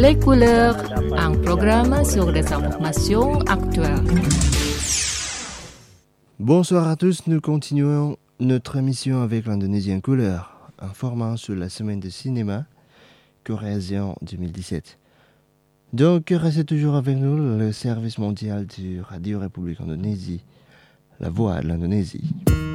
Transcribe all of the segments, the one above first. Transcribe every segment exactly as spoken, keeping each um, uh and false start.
Les couleurs, un programme sur les informations actuelles. Bonsoir à tous, nous continuons notre émission avec l'Indonésien Couleur, informant sur la semaine de cinéma Corée-Asie deux mille dix-sept. Donc, restez toujours avec nous, le service mondial du Radio République Indonésie, la voix de l'Indonésie.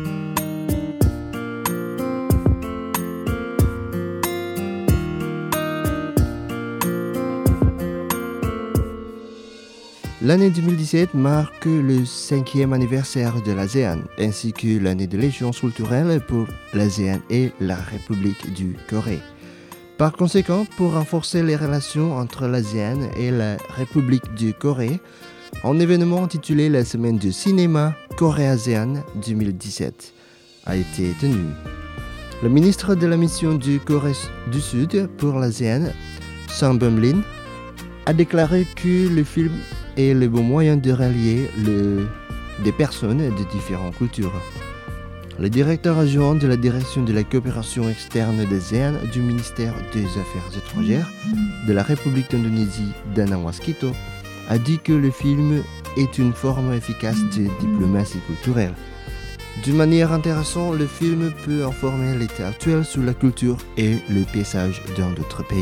L'année deux mille dix-sept marque le cinquième anniversaire de l'ASEAN, ainsi que l'année de l'échange culturel pour l'ASEAN et la République du Corée. Par conséquent, pour renforcer les relations entre l'ASEAN et la République du Corée, un événement intitulé la Semaine du cinéma Corée-ASEAN deux mille dix-sept a été tenu. Le ministre de la mission du Corée du Sud pour l'ASEAN, Sang Bum-lin, a déclaré que le film est le bon moyen de rallier le, des personnes de différentes cultures. Le directeur adjoint de la direction de la coopération externe d'ASEAN du ministère des Affaires étrangères de la République d'Indonésie, Danang Waskito, a dit que le film est une forme efficace de diplomatie culturelle. D'une manière intéressante, le film peut informer l'état actuel sur la culture et le paysage dans d'autres pays.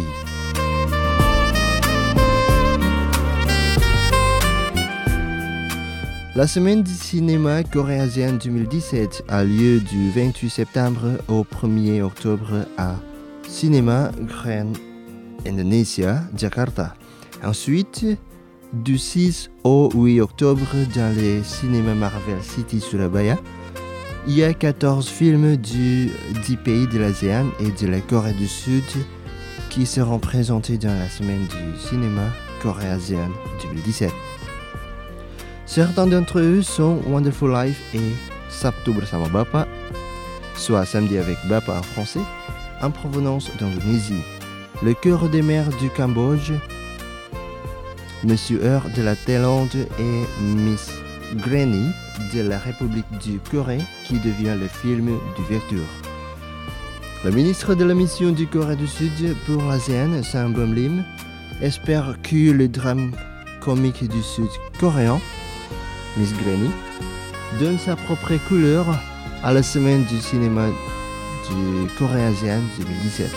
La semaine du cinéma Corée-ASEAN deux mille dix-sept a lieu du vingt-huit septembre au premier octobre à Cinéma Grand Indonesia, Jakarta. Ensuite, du six au huit octobre dans les cinémas Marvel City Surabaya. Il y a quatorze films du dix pays de l'ASEAN et de la Corée du Sud qui seront présentés dans la semaine du cinéma Corée-ASEAN deux mille dix-sept. Certains d'entre eux sont Wonderful Life et Sabtu Bersama Bapa, soit Samedi avec Bapa en français, en provenance d'Indonésie. Le Cœur des mers du Cambodge, Monsieur Heure de la Thaïlande et Miss Granny de la République du Corée qui devient le film d'ouverture. Le ministre de la mission du Corée du Sud pour l'ASEAN, Sang Bum-lin, espère que le drame comique du Sud coréen Miss Granny donne sa propre couleur à la semaine du cinéma du Corée-ASEAN deux mille dix-sept.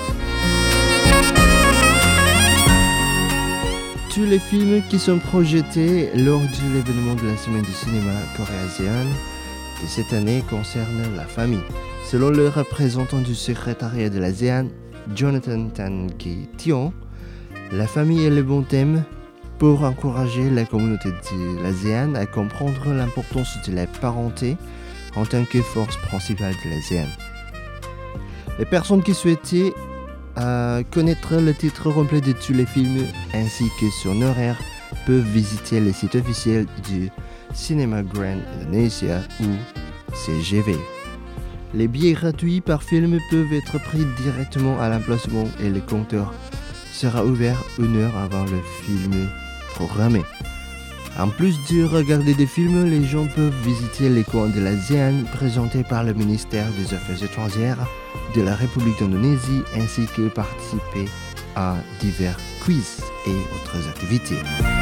Tous les films qui sont projetés lors de l'événement de la semaine du cinéma Corée-ASEAN de cette année concernent la famille. Selon le représentant du secrétariat de l'ASEAN, Jonathan Tan Ki-tion, la famille est le bon thème pour encourager la communauté de l'ASEAN à comprendre l'importance de la parenté en tant que force principale de l'ASEAN. Les personnes qui souhaitaient euh, connaître le titre complet de tous les films ainsi que son horaire peuvent visiter le site officiel du Cinéma Grand Indonesia ou C G V. Les billets gratuits par film peuvent être pris directement à l'emplacement et le compteur sera ouvert une heure avant le film programmé. En plus de regarder des films, les gens peuvent visiter les coins de l'ASEAN présentés par le ministère des Affaires étrangères de la République d'Indonésie ainsi que participer à divers quiz et autres activités.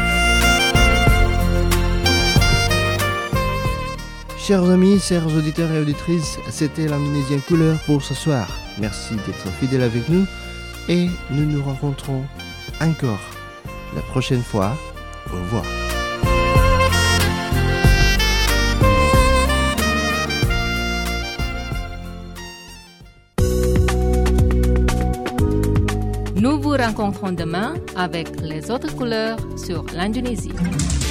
Chers amis, chers auditeurs et auditrices, c'était l'Indonésien Couleur pour ce soir. Merci d'être fidèles avec nous et nous nous rencontrons encore la prochaine fois. Au revoir. Nous vous rencontrons demain avec les autres couleurs sur l'Indonésie.